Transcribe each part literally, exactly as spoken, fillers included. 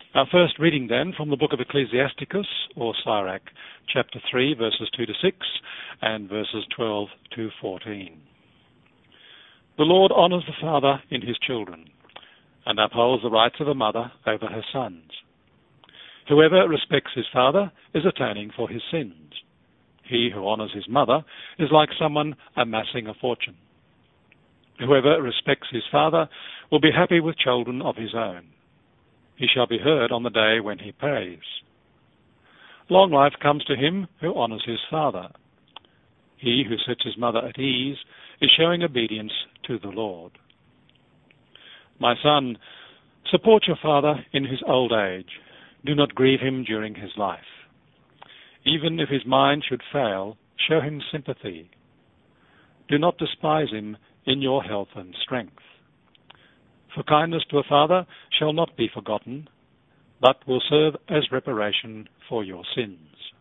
Our first reading then from the book of Ecclesiasticus, or Sirach, chapter three, verses two to six, and verses twelve to fourteen. The Lord honours the father in his children, and upholds the rights of a mother over her sons. Whoever respects his father is atoning for his sins. He who honours his mother is like someone amassing a fortune. Whoever respects his father will be happy with children of his own. He shall be heard on the day when he prays. Long life comes to him who honours his father. He who sets his mother at ease is showing obedience to the Lord. My son, support your father in his old age. Do not grieve him during his life. Even if his mind should fail, show him sympathy. Do not despise him in your health and strength. For kindness to a father shall not be forgotten, but will serve as reparation for your sins.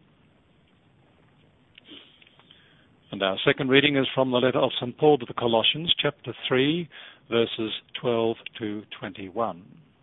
And our second reading is from the letter of Saint Paul to the Colossians, chapter three, verses twelve to twenty-one.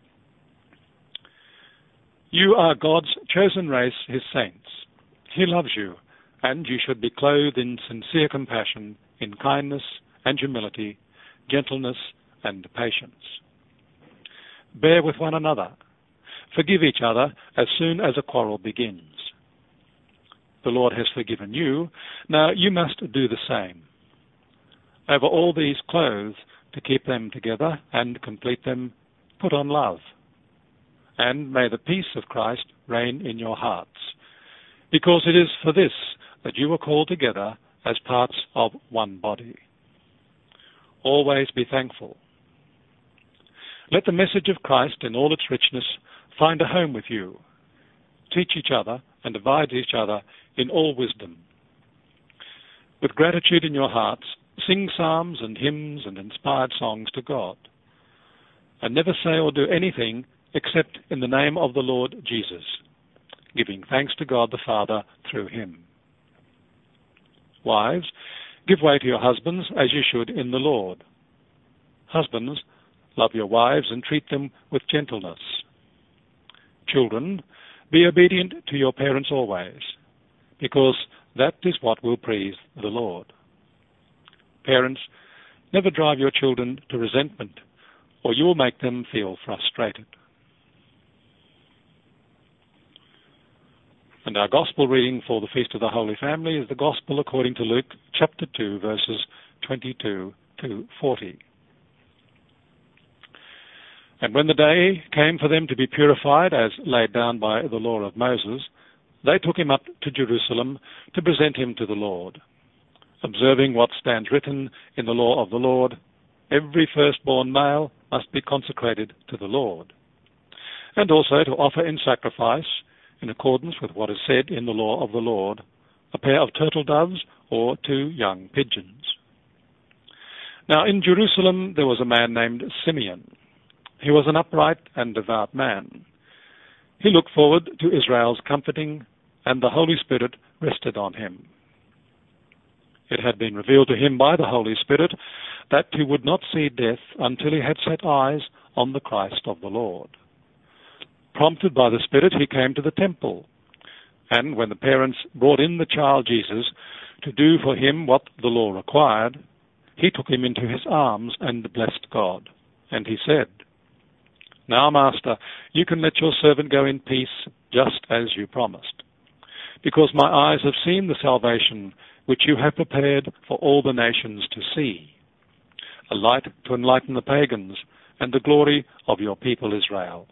You are God's chosen race, his saints. He loves you, and you should be clothed in sincere compassion, in kindness and humility, gentleness and patience. Bear with one another. Forgive each other as soon as a quarrel begins. The Lord has forgiven you. Now you must do the same. Over all these clothes, to keep them together and complete them, put on love. And may the peace of Christ reign in your hearts, because it is for this that you were called together as parts of one body. Always be thankful. Let the message of Christ in all its richness find a home with you. Teach each other and advise each other in all wisdom. With gratitude in your hearts, sing psalms and hymns and inspired songs to God. And never say or do anything except in the name of the Lord Jesus, giving thanks to God the Father through him. Wives, give way to your husbands as you should in the Lord. Husbands, love your wives and treat them with gentleness. Children, be obedient to your parents always, because that is what will please the Lord. Parents, never drive your children to resentment, or you will make them feel frustrated. And our Gospel reading for the Feast of the Holy Family is the Gospel according to Luke, chapter two, verses twenty-two to forty. And when the day came for them to be purified, as laid down by the law of Moses, they took him up to Jerusalem to present him to the Lord, observing what stands written in the law of the Lord: every firstborn male must be consecrated to the Lord, and also to offer in sacrifice, in accordance with what is said in the law of the Lord, a pair of turtle doves or two young pigeons. Now in Jerusalem there was a man named Simeon. He was an upright and devout man. He looked forward to Israel's comforting, and the Holy Spirit rested on him. It had been revealed to him by the Holy Spirit that he would not see death until he had set eyes on the Christ of the Lord. Prompted by the Spirit, he came to the temple, and when the parents brought in the child Jesus to do for him what the law required, he took him into his arms and blessed God. And he said, "Now, Master, you can let your servant go in peace, just as you promised, because my eyes have seen the salvation which you have prepared for all the nations to see, a light to enlighten the pagans, and the glory of your people Israel."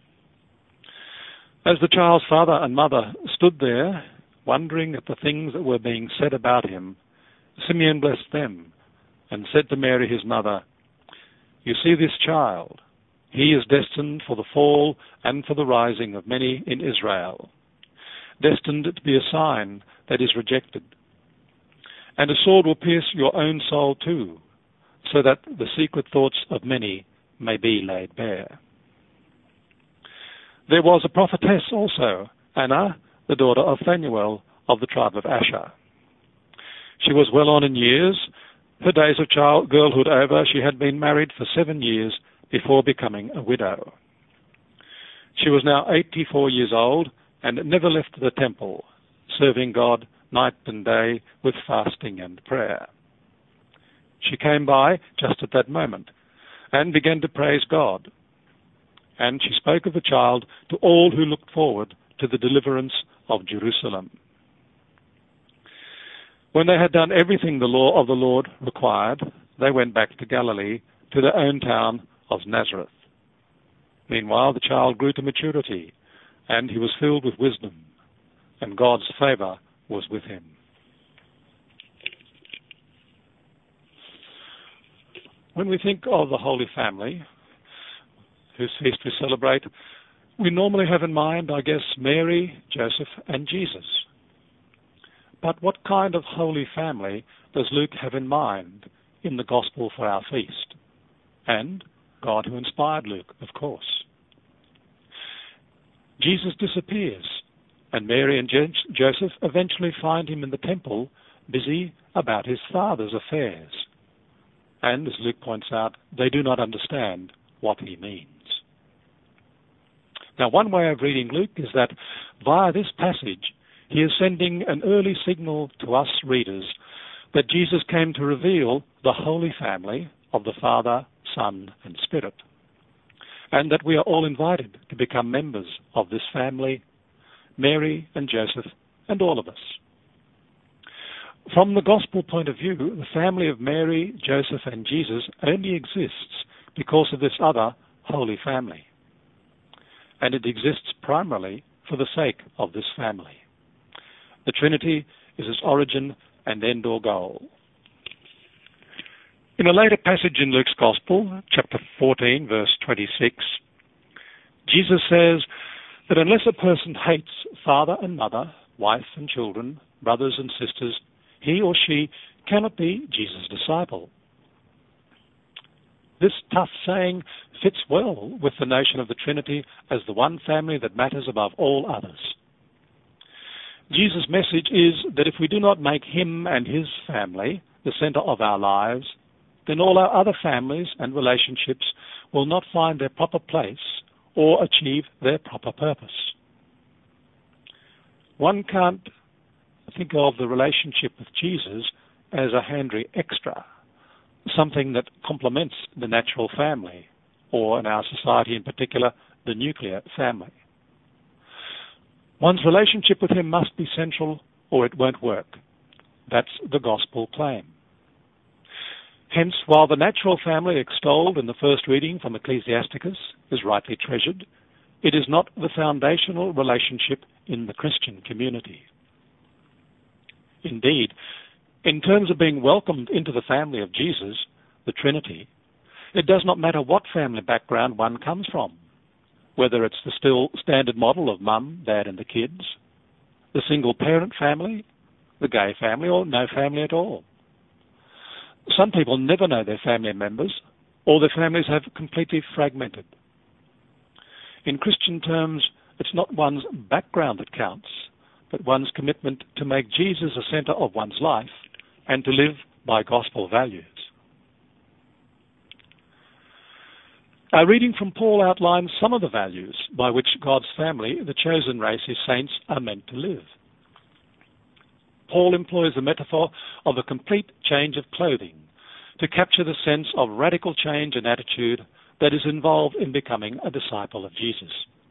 As the child's father and mother stood there, wondering at the things that were being said about him, Simeon blessed them and said to Mary his mother, "You see this child. He is destined for the fall and for the rising of many in Israel, destined to be a sign that is rejected. And a sword will pierce your own soul too, so that the secret thoughts of many may be laid bare." There was a prophetess also, Anna, the daughter of Phanuel of the tribe of Asher. She was well on in years. Her days of child girlhood over, she had been married for seven years before becoming a widow. She was now eighty-four years old and never left the temple, serving God night and day with fasting and prayer. She came by just at that moment and began to praise God. And she spoke of the child to all who looked forward to the deliverance of Jerusalem. When they had done everything the law of the Lord required, they went back to Galilee, to their own town of Nazareth. Meanwhile, the child grew to maturity, and he was filled with wisdom, and God's favor was with him. When we think of the Holy Family, whose feast we celebrate, we normally have in mind, I guess, Mary, Joseph, and Jesus. But what kind of Holy Family does Luke have in mind in the Gospel for our feast? And God who inspired Luke, of course. Jesus disappears, and Mary and Joseph eventually find him in the temple, busy about his father's affairs. And, as Luke points out, they do not understand what he means. Now, one way of reading Luke is that via this passage, he is sending an early signal to us readers that Jesus came to reveal the Holy Family of the Father, Son, and Spirit, and that we are all invited to become members of this family, Mary and Joseph, and all of us. From the gospel point of view, the family of Mary, Joseph, and Jesus only exists because of this other Holy Family. And it exists primarily for the sake of this family. The Trinity is its origin and end or goal. In a later passage in Luke's Gospel, chapter fourteen, verse twenty-six, Jesus says that unless a person hates father and mother, wife and children, brothers and sisters, he or she cannot be Jesus' disciple. This tough saying fits well with the notion of the Trinity as the one family that matters above all others. Jesus' message is that if we do not make him and his family the center of our lives, then all our other families and relationships will not find their proper place or achieve their proper purpose. One can't think of the relationship with Jesus as a handy extra, something that complements the natural family, or in our society in particular, the nuclear family. One's relationship with him must be central or it won't work. That's the gospel claim. Hence, while the natural family extolled in the first reading from Ecclesiasticus is rightly treasured, it is not the foundational relationship in the Christian community. Indeed, in terms of being welcomed into the family of Jesus, the Trinity, it does not matter what family background one comes from, whether it's the still standard model of mum, dad, and the kids, the single-parent family, the gay family, or no family at all. Some people never know their family members, or their families have completely fragmented. In Christian terms, it's not one's background that counts, but one's commitment to make Jesus the center of one's life and to live by gospel values. Our reading from Paul outlines some of the values by which God's family, the chosen race, his saints, are meant to live. Paul employs the metaphor of a complete change of clothing to capture the sense of radical change in attitude that is involved in becoming a disciple of Jesus.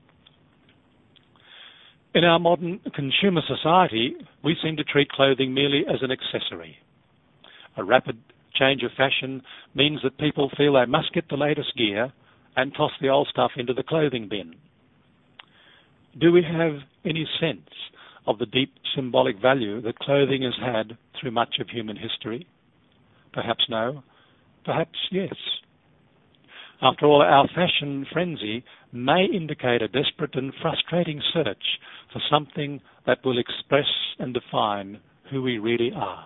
In our modern consumer society, we seem to treat clothing merely as an accessory. A rapid change of fashion means that people feel they must get the latest gear and toss the old stuff into the clothing bin. Do we have any sense of the deep symbolic value that clothing has had through much of human history? Perhaps no, perhaps yes. After all, our fashion frenzy may indicate a desperate and frustrating search for something that will express and define who we really are.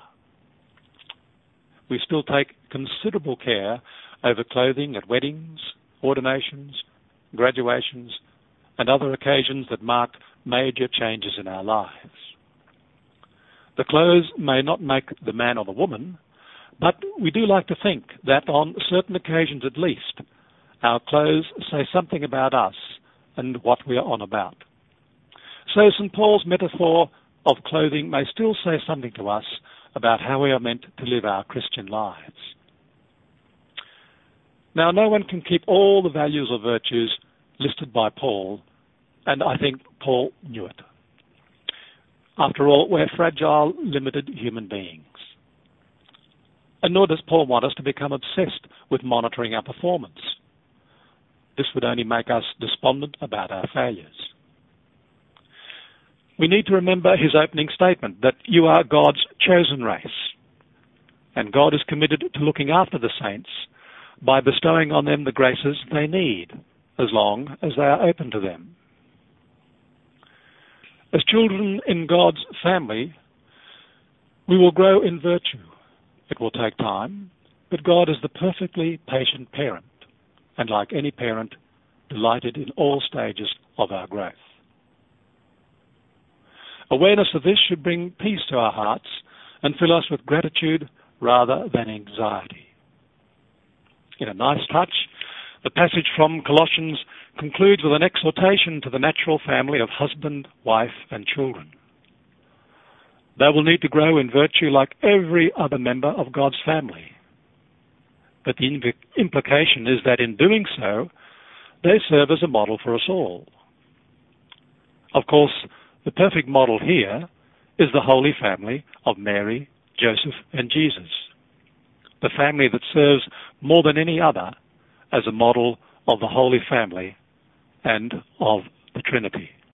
We still take considerable care over clothing at weddings, ordinations, graduations, and other occasions that mark major changes in our lives. The clothes may not make the man or the woman, but we do like to think that on certain occasions at least, our clothes say something about us and what we are on about. So Saint Paul's metaphor of clothing may still say something to us about how we are meant to live our Christian lives. Now, no one can keep all the values or virtues listed by Paul, and I think Paul knew it. After all, we're fragile, limited human beings. And nor does Paul want us to become obsessed with monitoring our performance. This would only make us despondent about our failures. We need to remember his opening statement that you are God's chosen race, and God is committed to looking after the saints by bestowing on them the graces they need, as long as they are open to them. As children in God's family, we will grow in virtue. It will take time, but God is the perfectly patient parent, and like any parent, delighted in all stages of our growth. Awareness of this should bring peace to our hearts and fill us with gratitude rather than anxiety. In a nice touch, the passage from Colossians concludes with an exhortation to the natural family of husband, wife, and children. They will need to grow in virtue like every other member of God's family. But the implication is that in doing so, they serve as a model for us all. Of course, the perfect model here is the Holy Family of Mary, Joseph, and Jesus, the family that serves more than any other as a model of the Holy Family and of the Trinity.